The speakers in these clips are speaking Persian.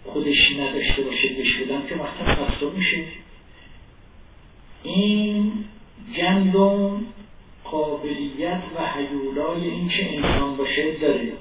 خودش نداشته باشه بشودن که وقتا تفسیر میشه. این گندم قابلیت و هیولای این که انسان باشه داره.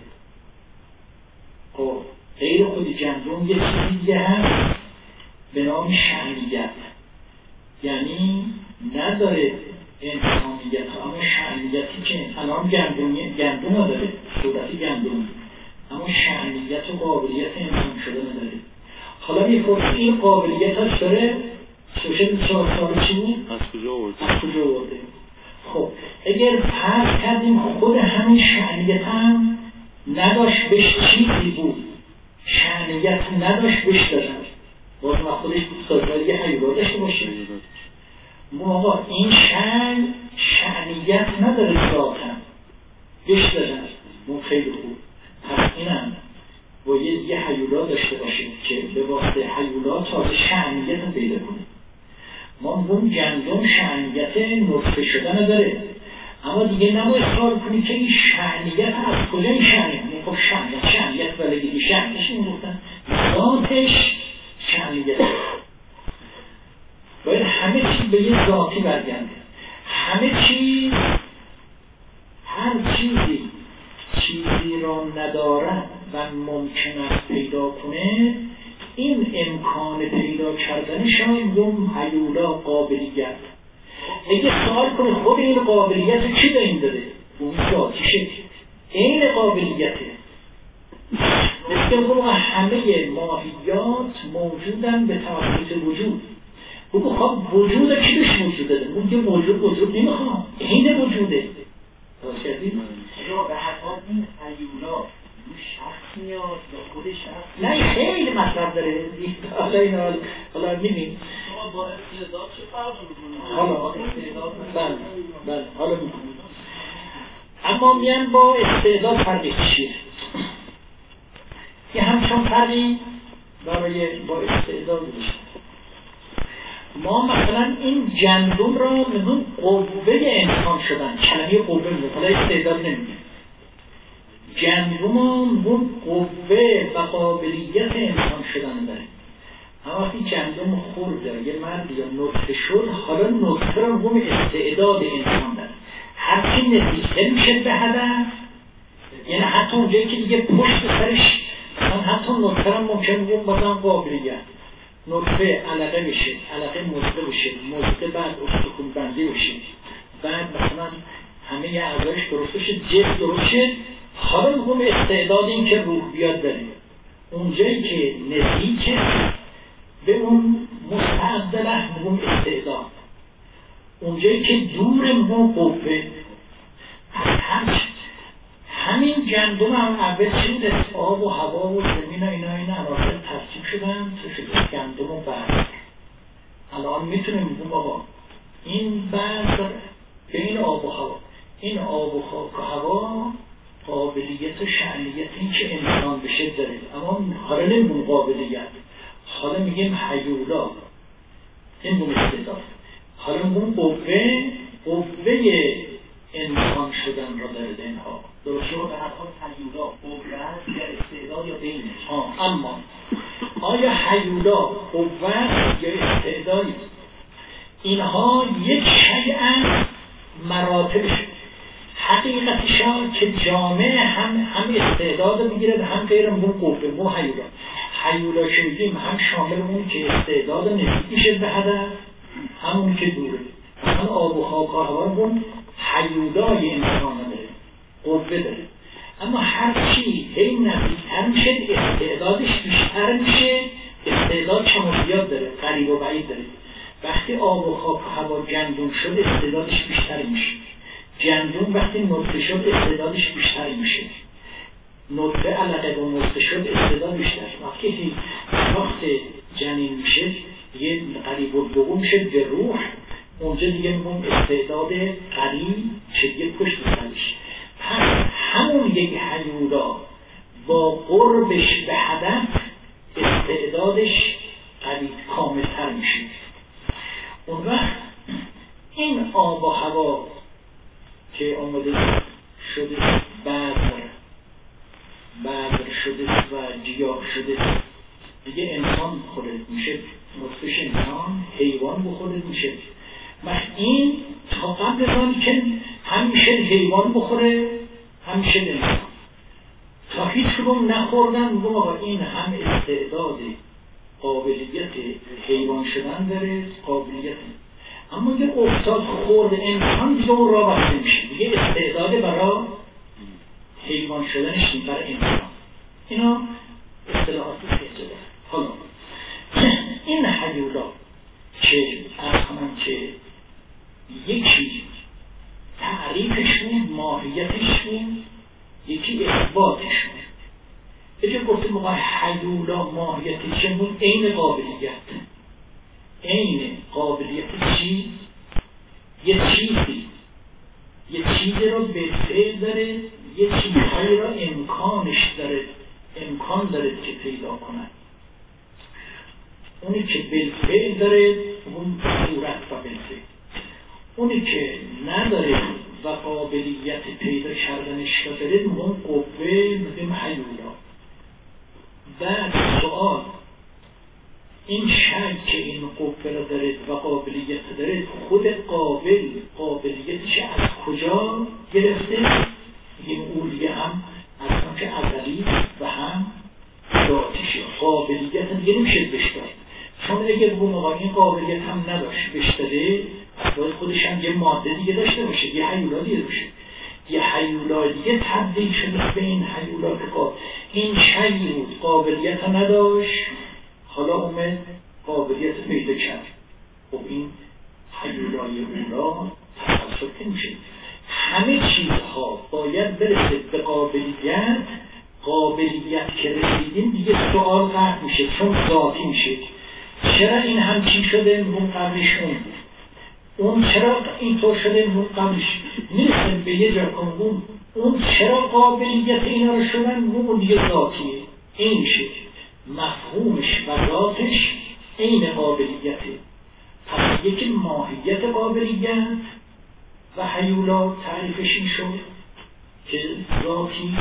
خب غیر خود گندم یه چیزی دیگه هست به نام شأنیت، یعنی نداره انسانیت اما شأنیتی که الان گندم داره صورت گندم اما شأنیت و قابلیت انسان شده نداره. حالا میپرسی این قابلیت هست داره سوشل 4 سال چی بود؟ از کجا آورده؟ خب اگر فرض کردیم خود همین شأنیت هم نداشت بهش چیزی بود، شأنیت نداشت بهش دارن باز ما خودش سازگاری یه حیولا داشته باشیم. آقا این شأنیت نداره ذاتن بهش دارن اون خیلی خوب. پس اینم باید یه حیولا داشته باشیم که به واسطه حیولا تازه شأنیت رو پیدا کنیم. ما اون گندم شأنیت نطفه شدن داره اما دیگه نباید سوال کنید که این شأنیت از کجا این شأنیت؟ خب شأنیت ولگی شأنیتش این گفتن ذاتش شأنیت باید همه چیز به یه ذاتی برگرده. همه چیز هر چیزی را ندارد و ممکن است پیدا کنه این امکان پیدا کردنش اون هیولا قابلیت. اگه سوال کنه خود این قابلیت چی به این داده؟ اون ذاتیشه این قابلیته. مثل ما همه ماهیات موجودن به توسط وجود. بگو خب وجود چی بهش موجود داده؟ اون که وجود نمیخوام این وجوده. راست کردیم؟ یا به حقا این هیولا شخص میاد یا خود شخص؟ نه خیلی مطلب داره. حالا میبینیم با استعداد چه فرق میکنه؟ بله حالا میکنیم. اما میان با استعداد فرقی چیه؟ یه همچون فرقی برای با استعداد میشه. ما مثلا این گندم را میگن قوه انسان شدن، کلمه قوه میگن، حالا استعداد نمیگن. گندم اون قوه و قابلیت انسان شدن داره. اما وقتی گندم خورد یه مرد یا نطفه شد، حالا نطفه را اون استعداد انسان داره. هرچی نزدیکتر میشه به هدف، یعنی حتی اونجایی که دیگه پشت سرش حتی نطفه را ممکن بود بازم قابلیت نطفه علقه بشه، علقه مزده بشه، مزده بعد استخون بندی بشه، بعد مثلا همه اعضایش درست بشه، جسم درست شه. حالا میگم استعداد این که روح بیاد داره. اونجایی که نزدیکه به اون مستعدله میگم استعداد، اونجایی که دور میگم قوه. همین گندم هم اول چی بود؟ آب و هوا و زمین و اینا عناصر ترکیب شدن تو شده گندم و برگ. الان میتونیم بگیم آقا این برگ به این آب و هوا، این آب و خاک و هوا قابلیت و شأنیت این که انسان بشه داره. اما حالا نمیگیم قابلیت، حالا میگیم هیولا، نمیگیم استعداد. حالا میگیم قوه انسان شدن را داره اینها. درسته به هر حال هیولا قوه است یا استعداد یا بینش. اما آیا هیولا قوه یا استعدادی؟ اینها یک شیء از مراتبش. حقیقتش که جامعه هم استعداد بگیره هم غیر اون قوه مو هیولا که میگیم هم شامل اون که استعداد نزدیک میشه به هدف، همون که دوره. مثلا آب و خاک و هوا اون هیولای انسان داره، قوه داره. اما هر چی این نزدیکتر میشه استعدادش بیشتر میشه. استعداد کم و زیاد داره، قریب و بعید داره. وقتی آب و خاک و هوا گندم شد استعدادش بیشتر میشه. گندم وقتی نطفه شد استعدادش بیشتر میشه. نطفه علقه و مزده شد استعداد بیشتر. وقتی جنین میشه یه قریب و دوم میشه به روح، اونجا دیگه میگم استعداد قریب چه پشت سرش. پس همون یک هیولا با قربش به هدف استعدادش قریب کاملتر میشه. اون وقت این آب و هوا که آمده شده بذر شده و گیاه شده دیگه انسان بخوره میشه نطفش انسان، حیوان بخوره میشه. این تا قبل از آن که همیشه حیوان بخوره همیشه انسان، تا هیچ کدوم نخوردن میگم آقا این هم استعداد قابلیت حیوان شدن داره، قابلیت، اما یه افتاد خورد انسان دیگه اون راه بسته میشه، دیگه استعداد برای حیوان شدنش نیست، برای انسان. اینا اصطلاحاتی که داره. حالا این هیولا که از همون که یکی تعریفشون، ماهیتشون، یکی اثباتشون. اجا گفتیم موقع هیولا ماهیتشون عین قابلیت، عین قابلیت چی؟ یه چیزی رو به فعل داره، یه چیزهایی رو امکان داره که پیدا کنن. اونی که بالفعل داره اون صورت و بالفعل، اونی که نداره و قابلیت پیدا کردنش رو داره اون قوه میگیم هیولا. بعد سوال این شک که این قوه رو داره و قابلیت داره، خود قابلیتش از کجا گرفته؟ این اولیه هم اصلا که ازلی و هم ذاتیش. قابلیت دیگه نمیشه بشتاد، چون اگر بگم آقا این قابلیت هم نداشت بشتاده، باید خودش هم یه ماده دیگه داشته باشه، یه هیولا دیگه باشه، یه هیولا دیگه تبدیل شده به این هیولا که این شیعی بود قابلیت هم نداشت، حالا اومد قابلیت پیدا کرد. خب این هیولای اولا تفسر میشه. همه چیزها باید برسه به قابلیت که رسیدیم دیگه سوال قطع میشه، چون ذاتی میشه. چرا این همچین شده اون قبلش اون چرا اینطور شده اون قبلش میرسیم به یه جا کنون اون چرا قابلیت اینا رو شدن اون دیگه ذاتیه. این میشه مفهومش و ذاتش این قابلیته. پس یکی ماهیت قابلیت و هیولا تعریفش این شد که ذاتی.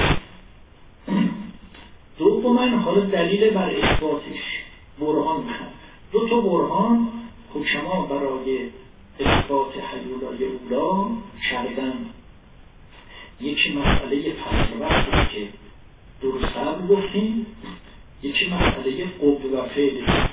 دوماً حالا دلیل بر اثباتش برهان میخوام. دو تا برهان حکما برای اثبات هیولای اولا کردن. یکی مسئله فصل وقتی که درست هم گفتیم، یکی مسئله قوه و فعل.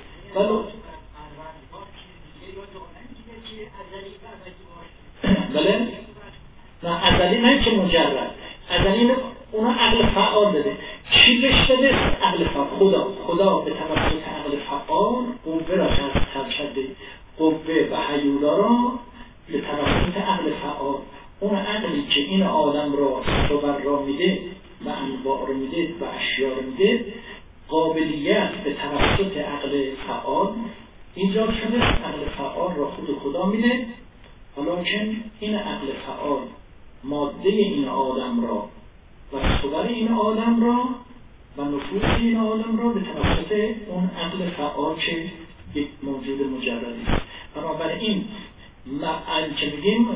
بله؟ نه ازلی نه که مجرد ازلی، اونا عقل فعال داده. چی بهش داده؟ عقل فعال. خدا به توسط عقل فعال قوه را کرده، قوه و هیولا را به توسط عقل فعال. اون عقلی که این آدم را صبر را میده و انواع را میده و اشیا را میده، قابلیت به توسط عقل فعال ایجاد شده. عقل فعال را خود خدا میده، ولیکن این عقل فعال ماده این آدم را و صبر این آدم را و نفوذ این آدم را به توسط اون عقل فعال که یک موجود مجردی است. بنابراین که میگیم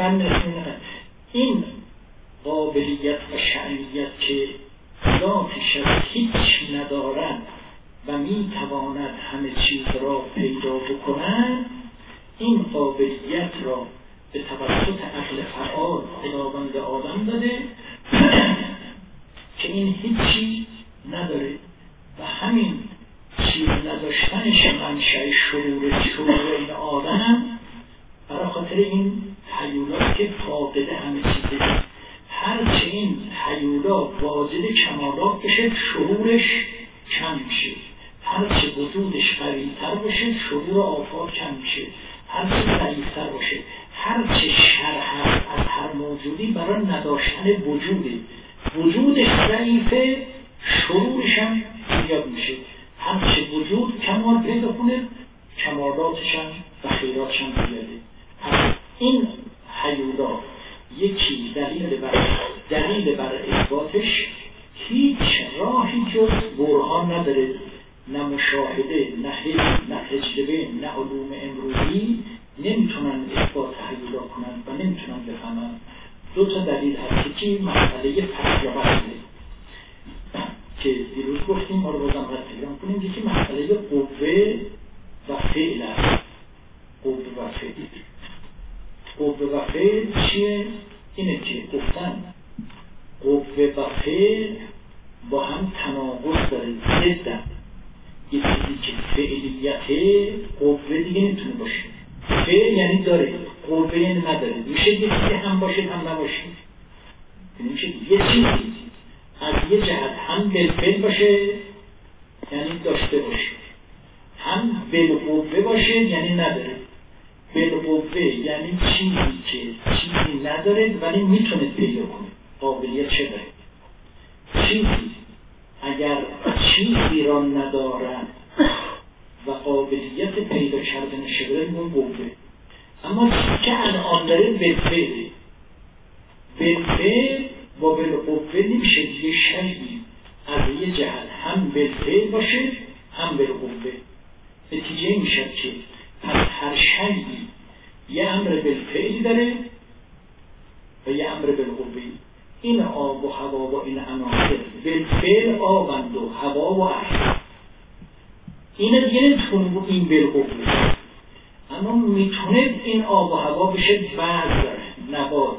این قابلیت و شأنیت که ذاتش از هیچ ندارد و میتواند همه چیز را پیدا بکند، این قابلیت را به توسط عقل فعال خداوند آدم داده که این هیچی نداره و همین چیز نداشتنش منشأ شرور این آدم برای خاطر این هیولا که فاقده همه چیزه. هرچه این هیولا واجد کمالات بشه شرورش کم میشه، هرچه وجودش قوی‌تر باشه شرور آفات کم میشه، هرچه ضعیف‌تر باشه، هرچه شر هست از هر موجودی برای نداشتن وجودش ضعیفه، شرورش هم زیاد میشه. هرچه وجود کمال پیدا کنه کمالاتش هم و خیراتش هم زیاده. این هیولا یکی دلیل بر اثباتش هیچ راهی جز برهان نداره، نه مشاهده، نه حس، نه تجربه، نه علوم امروزی نمیتونن اثبات هیولا کنن و نمیتونن بفهمن. دو تا دلیل هست. یکی مسئله فصل وصله که دیروز گفتیم ما رو بازم تکرار کنیم، یکی مسئله قوه و فعل است. قوه و فعل. قوه و فعل چیه؟ اینه که گفتن قوه و فعل با هم تناقض داره، ضدن. یه چیزی که فعلیته قوه دیگه نمیتونه باشه. فعل یعنی داره، قوه یعنی نداره. میشه یه چیزی هم باشه هم نباشه. میشه یه چیزی از یه جهت هم بالفعل باشه یعنی داشته باشه، هم بالقوه باشه یعنی نداره. بالقوه یعنی چیزی که چیزی نداره ولی میتونه پیدا کنه، قابلیت چه داره. چیزی اگر چیزی را ندارد و قابلیت پیدا کردن شده اون قوه. اما چیزی که الان داره بالفعله، بالفعل با بالقوه نمیشه دیگه. شیئی از یه جهت هم بالفعل باشه هم بالقوه، نتیجه میشه که پس هر شیئی یه امر بالفعلی داره و یه امر بالقوه. این آب و هوا و این عناصر بالفعل آبند و هوا و ارض. این دیگه نمیتونه بود این بالقوه، اما میتونه این آب و هوا بشه بذر، نبات.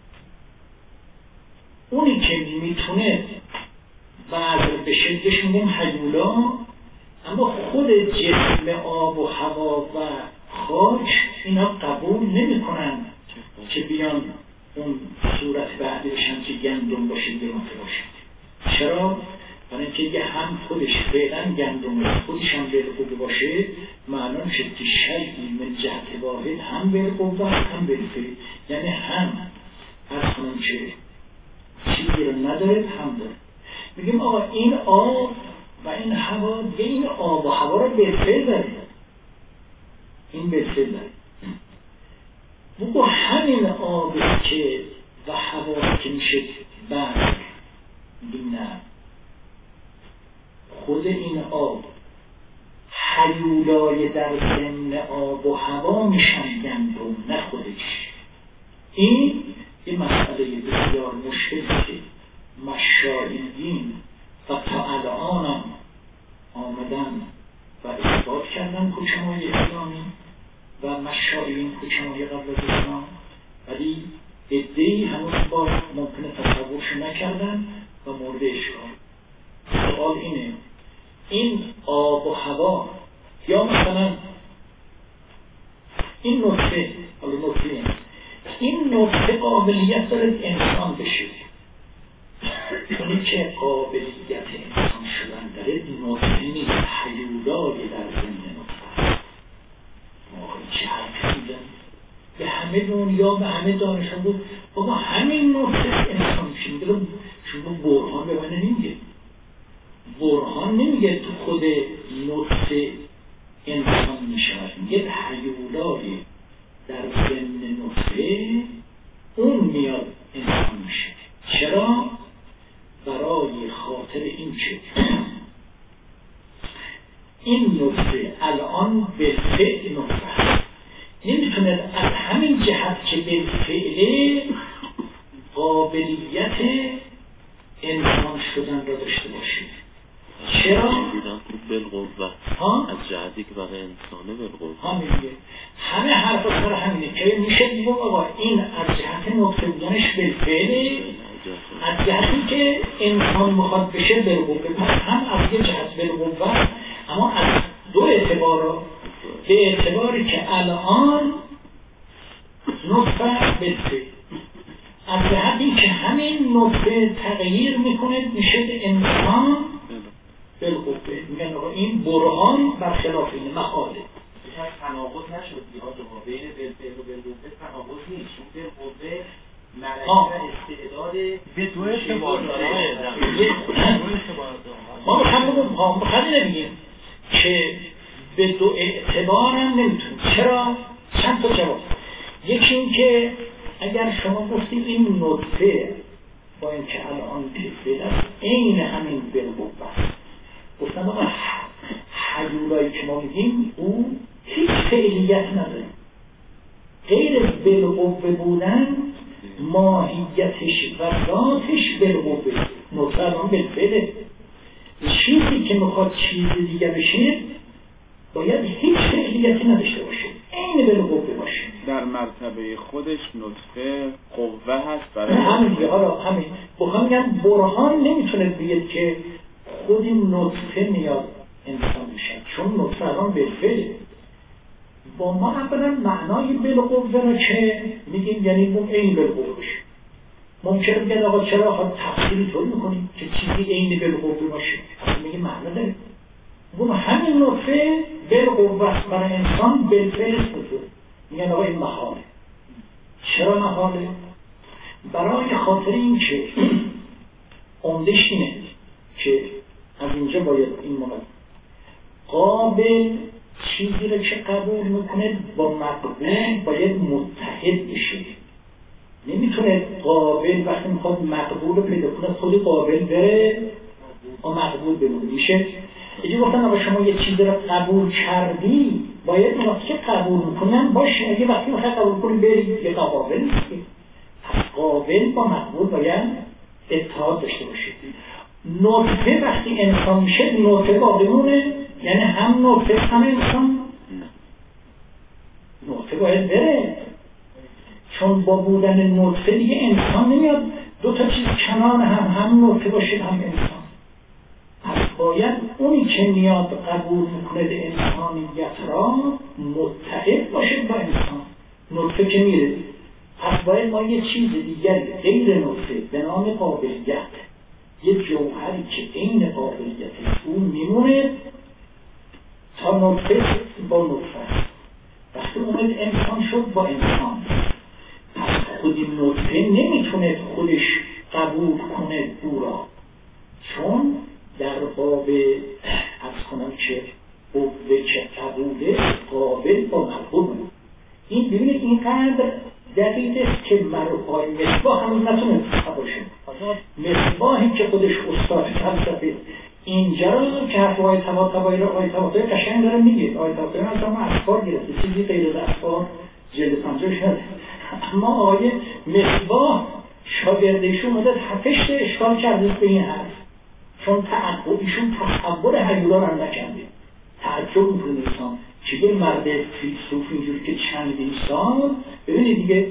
اونی که میتونه بذر بشه بهش میگیم هیولا. اما خود جسم آب و هوا و خاک اینا قبول نمی کنن که بیان اون صورت بعدی بشن که گندم باشه گرانته باشه. چرا؟ برای اینکه یه هم خودش فعلا گندم خودش هم بالقوه باشه، معلوم شد که شیئی من جهت واحد هم بالقوه هم بالفعل، یعنی هم از کنون که چیزی رو نداره هم داره. میگیم آقا این آب و این هوا دیگه، این آب و هوا رو بالفعل داره، این بالفعل داره. بگو همین آبی که و هوا که میشه برد نه، خود این آب هیولای در ضمن آب و هوا میشن گندم، نه خودش. این یه مسئله بسیار مشکلی که مشایخین و تا الان آمدن و اثبات کردن کوچه‌های اسلامی و مشایخین کوچه‌های قبل از اسلام، ولی عده‌ای هنوز باز ممکنه تصورش نکردن و مورد اشکال. سوال اینه، این آب و هوا یا مثلا این نطفه، حالا نطفه این نطفه قابلیت داره انسان بشه. اونی که قابلیت انسان شدن داره نطفه نیست، هیولای در ضمن نطفه. چه حرفی میزن؟ به همه دنیا به همه دانشان بود بابا همین نطفه انسان میشه. میگه شما برهان به من نمیگه، برهان نمیگه تو خود نطفه انسان میشود، میگه هیولای در ضمن نطفه اون میاد انسان میشه. چرا؟ برای خاطر این که این نطفه الان بالفعل نطفه نمیتونه از همین جهت که بالفعل قابلیت انسان شدن را داشته باشه. چرا؟ بالقوه از جهتی که برای انسانه بالقوه میگه همه حرفا سر همینه که میشه دیگه آقا این از جهت نطفه بودنش بالفعل، از جهتی که انسان مخاطب بشه بالقوه. پس هم از یه جهت بالقوه، اما از دو اعتبار، به اعتباری که الان نطفه بالفعل، از جهتی که همین نطفه تغییر میکنه میشه انسان بالقوه. میگن آقا این برهان برخلاف این مقاله. تناقض نشد دیگه آقا بین بالفعل و بالقوه تناقض نیست، چون بالقوه ملکه استعداد به دو اعتبار داره. ما بخواهیم نبینیم که به دو اعتبار هم نمیتونیم. چرا؟ چند تا جواب. یکی این که اگر شما گفتید این نطفه با این که الان بالفعل است عین همین بالقوه است، گفتن آقا هیولایی که ما میگیم او هیچ فعلیت نداره، غیر بالقوه بودن ماهیتش و ذاتش بالقوه. نطفه الان بالفعله، چیزی که میخواد چیز دیگه بشه باید هیچ فعلیتی نداشته باشه، عین بالقوه باشه. در مرتبه خودش نطفه قوه هست برای همین دیگه. حالا همین بخوام میگم برهان نمیتونه بگید که خود این نطفه میاد انسان میشه، چون نطفه الان بالفعل با ما اولا معنای بالقوه رو که میگیم یعنی اون عین بالقوه باشه. ممکنه بگن آقا چرا خواهد تفسیری طور میکنیم که چیزی عین بالقوه باشه؟ اصلا میگیم معنی داره. اون همین نطفه بالقوه برای انسان بالفعل است. میگن آقا این محاله. چرا محاله؟ برای خاطر این که عمدش اینه که از اینجا باید این مقدم قابل چیزی رو که قبول میکنه با مقبول باید متحد بشه. نمیتونه قابل وقتی میخواد مقبول رو پیدا کنه خود قابل بره و مقبول بمونه. میشه اگه گفتن آقا شما یه چیزی رو قبول کردی باید اون وقتی که قبول میکنن باشه. اگه وقتی میخواد قبول کنی برید یه قابل نیستی. پس قابل با مقبول باید اتحاد داشته باشه. نطفه وقتی انسان میشه نطفه باقیمونه، یعنی هم نطفه هم انسان. نطفه باید بره، چون با بودن نطفه دیگه انسان نمیاد دو تا چیز کنار هم نطفه باشه هم انسان. پس باید اونی که میاد قبول میکنه انسانیت را متحد باشه با انسان. نطفه که میره پس باید ما یه چیز دیگر غیر نطفه به نام قابلیت، یه جوهری که عین قابلیت اون میمونه تا نطفه با نطفه. وقتی اومد انسان شد با انسان، پس خودی نطفه نمیتونه خودش قبول کنه او را، چون در باب از کنم که قوه که قبوله قابل با مقبول. این ببینید اینقدر دقیق است که مرحای مصباح همون نتونه قبول شد. مصباحی که خودش استاد فلسفه اینجا رو که حرفای طباطبایی رو آیه طباطبایی قشنگ داره میگه. آیه طباطبایی از ما اسفار گرفته، چیزی غیر از اسفار جلد 50 شده. اما آیه مصباح شاگردشون مدت هفتش اشکال کرده به این حرف، چون ایشون تصور هیولا رو نکرده. تعجب میکنه انسان چیه مرد فیلسوف اینجور که چندین سال ببینید دیگه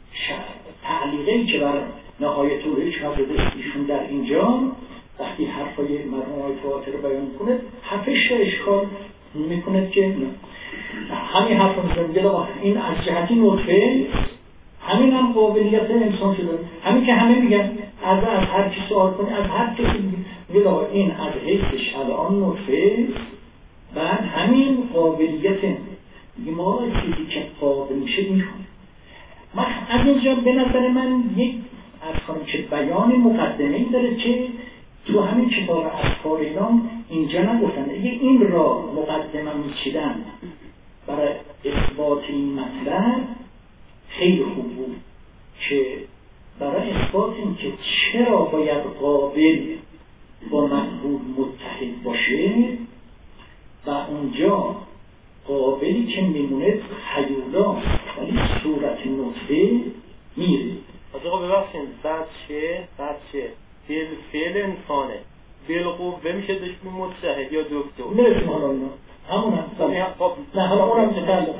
تعلیقی که بر نهایت الهی حضرت ایشون در اینجا وقتی حرفای مرحوم آیه فاطر رو بیان کنه هفتش اشکال میکنه که همین حرف رو میزنه این از جهتی نطفه، همین هم قابلیت انسان شده. همین که همه میگن از هر کی سوال کنی از هر کسی میگه این از حیثش الان نطفه، بعد همین قابلیت ما چیزی که قابل میشه میکنه. من از اینجا به نظر من یک از کنم که بیان مقدمه‌ای داره که تو همین کتاب اسفار ایران اینجا نگفتن. اگه این را مقدمه میچیدن برای اثبات این مطلب خیلی خوب بود که برای اثبات این که چرا باید قابل با مقبول متحد باشه و اونجا قابلی که میمونه حیولا ولی صورت نطفه میره. آقا ببخشید بعد چه فعل انسانه بالقوه میشه دشمن متحد یا دکتر نمیشه حالا اینا همون نه حالا اونم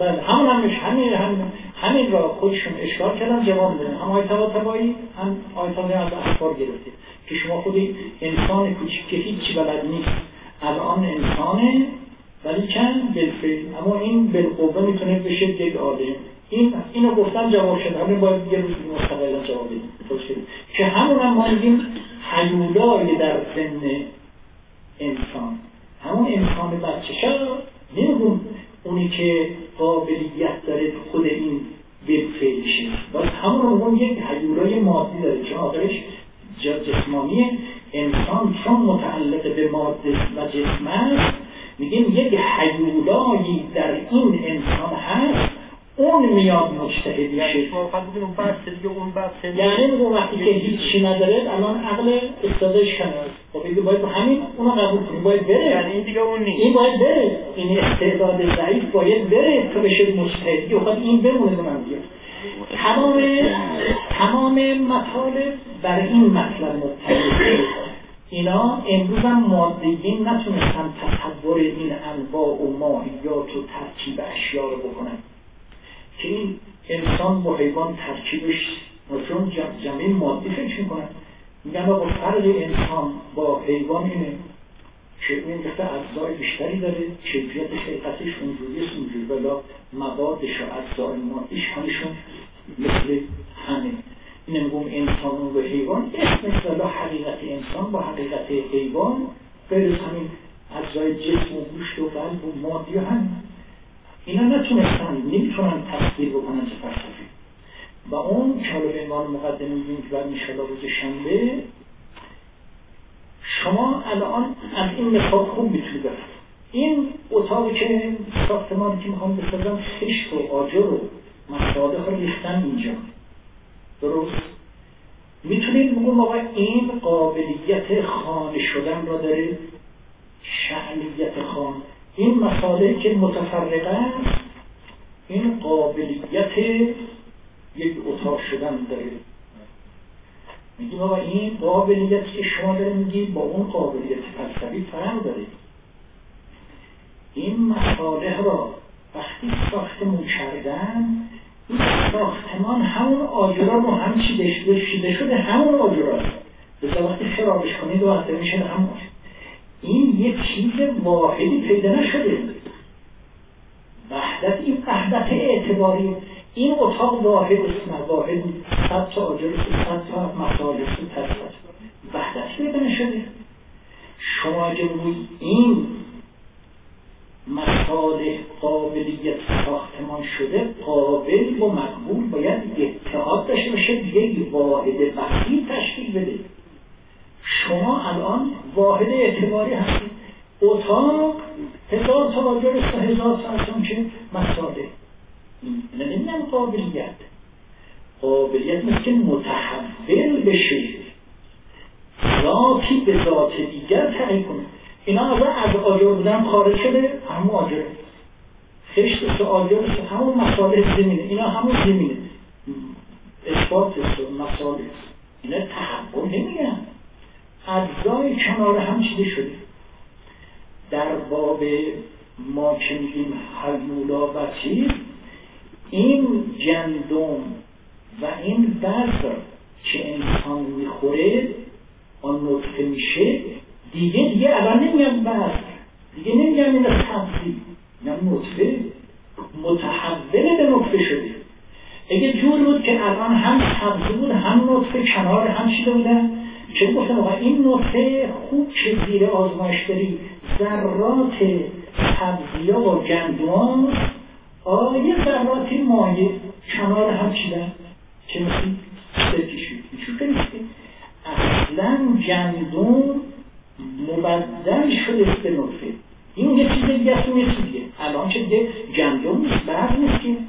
همین را خودشون اشکال کردن جواب میدن. هم آیه طباطبایی هم آیه طباطبایی از اسفار گرفتید که شما خودی انسان کوچیک که هیچی بلد نیست الان انسانه ولی چند بالفعل، اما این بالقوه میتونه بشه یک عالم. اینو گفتن جواب شد. همین باید یه روز مستقلا جواب بدیم که همون هم ما میگیم حیولای در سن انسان، همون انسان بچه‌شا نمیگم اونی که قابلیت داره خود این بالفعلشه، باز همون رو یک حیولای مادی داره که آخرش جسمانی انسان چون متعلق به ماده و جسم است میگیم یک حیولایی در این انسان هست، اون میاد مجتهد میشه. یعنی اون وقتی که هیچی نداره الان عقل استادش کنه خب باید همین اونو قبول کنیم، باید بره. یعنی این دیگه اون نیست، این باید بره، این استعداد ضعیف باید بره تا بشه مجتهد. یا خب این بمونه من دیگه تمام مطالب برای این مطلب مبتنی اینا امروز هم مادیین نتونستن تصور این انواع و ماهیات و ترکیب اشیا رو بکنن که این انسان با حیوان ترکیبش چون جمعه مادی فکر میکنن. میگن با فرق انسان با حیوان اینه که این دفعه اجزای بیشتری داره، کیفیتش حقیقتش اونجوریست اونجوری، ولی موادش و اجزای مادیش همشون مثل همه. این میگم انسان و حیوان اسمش ولی حقیقت انسان با حقیقت حیوان غیر از همین اجزای جسم و گوشت و قلب و مادی و همین. اینا نمیتونن تصدیق بکنن چه فلسفی. و اون که حالا به عنوان مقدمه میگیم که بعد انشاءالله روز شنبه شما الان از این مثال خوب میتونید بفرد. این اتاقی که ساختمانی که میخوام بسازم خشت و آجر و مصادق رو ریختن اینجا، درست؟ میتونید بگم آقا این قابلیت خانه شدن را داره، شأنیت خانه. این مسائلی که متفرقه است این قابلیت یک اتاق شدن داره. میگیم آقا این قابلیتی که شما داره میگی با اون قابلیت فلسفی فرق داره. این مصالح را وقتی ساختمون کردن، این ساختمان همون آجرا رو هم چیده شده همون آجرا است. بذار وقتی خرابش کنید و وقتی میشه همون. این یک چیز واحدی پیدا نشده. وحدت، این وحدت اعتباری، این اتاق واحد اسمه واحد 100 تا آجر 100 تا مصالح تصفت وحدت پیدا نشده. شما اگه روی این مصالح قابلیت ساختمان شده، قابل و مقبول باید اتحاد داشته باشه، یک واحد وحید تشکیل بده. شما الان واحد اعتباری هستید، اتاق 1000 تا آجر 1000 تا که مصالح. این نمیدونم قابلیت مثل که متحول بشه، ذاتی به ذات دیگر تغییر کنه. اینا از آجر بودن خارج شده، همون آجر خشت آجر همون مصالح زمینه، اینا همون زمینه اثبات مصالح. اینا تحول نمیگن، اجزای کنار هم چیده شده. در باب ما که میگیم حلولا و چیز، این گندم و این بذر که انسان میخوره آن نطفه میشه، دیگه الان نمیگم بذر، دیگه نمیگم این سبزی، میگم نطفه متحول به نطفه شده. اگه جور بود که الان هم سبزی بود هم نطفه کنار هم چیده بودن، چه گفتم آقا این نطفه خوب که زیر آزمایش داری ذرات سبزی‌ها و گندم یه ذراتی مایع کنار هم چیدن که مثل سرکشی چون کنیسته اصلا گندم مبدل شده به نطفه. این یه چیز دیگه است، یه چیز دیگه. الان که دیگه گندم نیست، بعد نیست که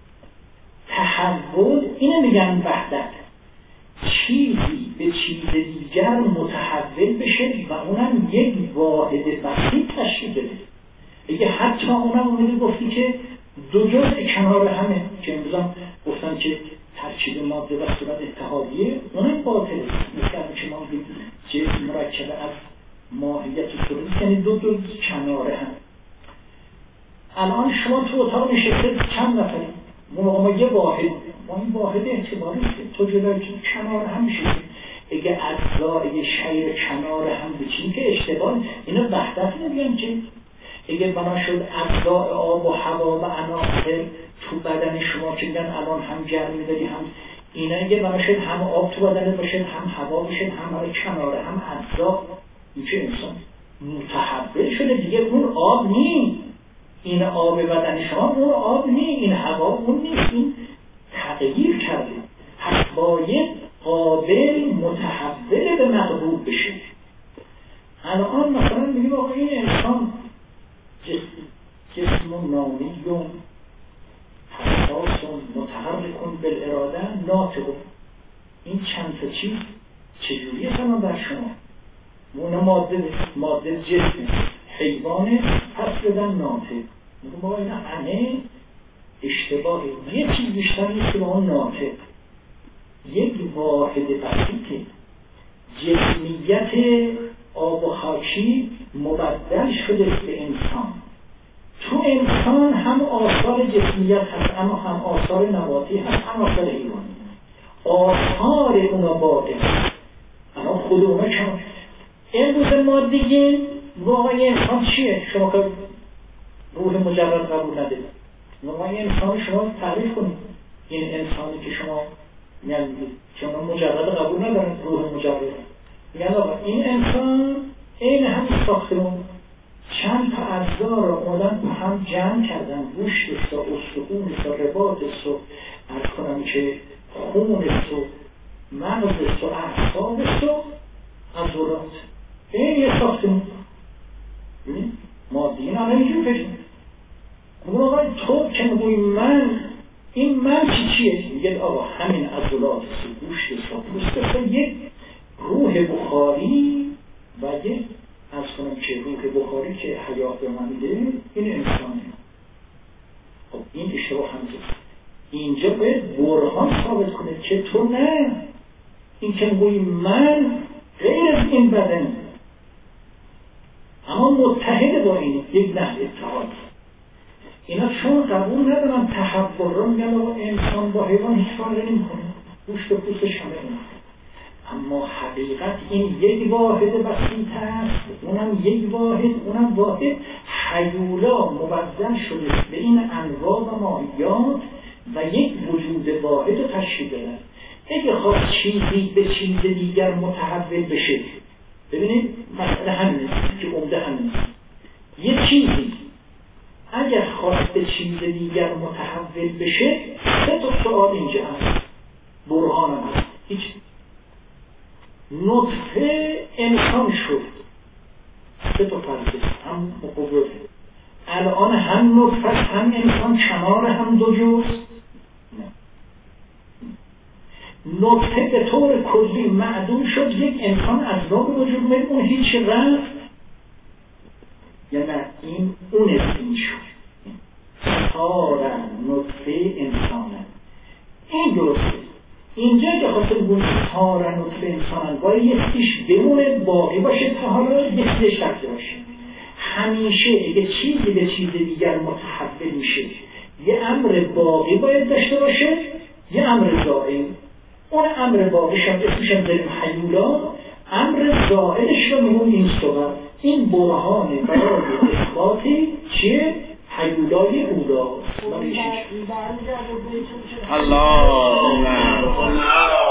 تحول، اینه میگن وحدت، چیزی به چیز دیگر متحول بشه و اونم یک واحد وحید تشکیل بده. اگه حتی اونم اومدی گفتی که دو جزء کنار همه که امروزم گفتن که ترکیب ماده و صورت اتحادیه، اونم باطله. مثل که ما میگیم جسم مرکب از ماهیت صورت، یعنی دو کنار هم. الان شما تو اتاق نشسته چند نفری؟ ما یه واحد، ما این واحد اعتباری است. تو جلوی کنار هم میشه. اگه اجزای شیر کنار هم بچین که اشتباه، اینا وحدت نمیگن که. اگه بنا شد اجزای آب و هوا و عناصر تو بدن شما که میگن الان هم گرمی داری هم اینا، اگه بنا شد هم آب تو بدنت باشه هم هوا باشه هم کنار هم اجزا، این چه انسان متحول شده دیگه. اون آب نی، این آب بدن شما اون آب نی، این هوا اون نیست، این تغییر کرده. پس باید قابل متحول به مقبول بشه. الان مثلا میگیم آقا این انسان جسم نامیون حساسون متحرکون بالاراده ناطقون. این چند تا چیز چجوریه تمام بر شما؟ اون ماده جسم حیوانه، پس بدن ناطق. میگم آقا اینا همه اشتباهه. یه چیز بیشتر نیست که با اون ناطق یک واحد بسیطه. جسمیت آب و خاکی مبدل شده به انسان. تو انسان هم آثار جسمیت هست، اما هم آثار نباتی هست، هم آثار حیوانی. آثار اونا باقی هست. اما خود اونا کم. امروز ما دیگه واقعی انسان چیه؟ شما که روح مجرد قبول ندارید، واقعی انسان شما تعریف کنید. این انسانی که شما یعنی شما مجرد قبول ندارید، روح مجرد، یعنی آقا این انسان این همین ساختمون چند تا اجزا رو اومدن هم جمع کردن، گوشتش و استخونش و رباطش و عرض کنم که خونش و مغزش و اعصابش و عضلات. این یه ساختمون مادی. این الان اینجور فکر می‌کنه. اون آقای تو که میگوی من، این من چیه؟ میگه آقا همین عضلات و گوشت و پوستش یک روح بخاری و یک از کنم که روح بخاری که حیات به من میده، این انسانه. خب این اشتباه همزه. اینجا باید برهان ثابت کنه که تو نه، این که میگوی من غیر از این بدن، اما متحد با این یک نحو اتحاد. اینا چون قبول ندارن تحول رو، میگن آقا انسان با حیوان هیچ فرقی نمی‌کنه، گوشت و پوستش همه اونه. اما حقیقت این یک واحد بسیط است، اونم یک واحد، اونم واحد حیولا مبدل شده به این انواع و ماهیات و یک وجود واحد رو تشکیل دادن. اگه خواست چیزی به چیز دیگر متحول بشه، ببینید مسئله همین است که عمده همین است. یه چیزی اگر خواست به چیز دیگر متحول بشه، سه تا سوال اینجا هست، برهانم هست. هیچ نطفه انسان شد، سه تا فرضه هم مقوله. الان هم نطفه هم انسان کنار هم دو جز. نطفه به طور کلی معدوم شد، یک انسان از راه وجود میاد، اون هیچ رفت یا نه، این اون اسمی شد. تارن نطفه انسانه، این درسته. اینجا که خواست بگوید تارن نطفه انسانه، باید یکیش بمونه باقی باشه تا حالا یکیش رفته باشه. همیشه اگه چیزی به چیز دیگر متحول میشه، یه امر باقی باید داشته باشه، یه امر زائل. اون امر باقیش هم اسمشم داریم حیولا، امر زائلش رو میگون این صغر. این برهان برای اثباتی چیه؟ حیولای اولا. الله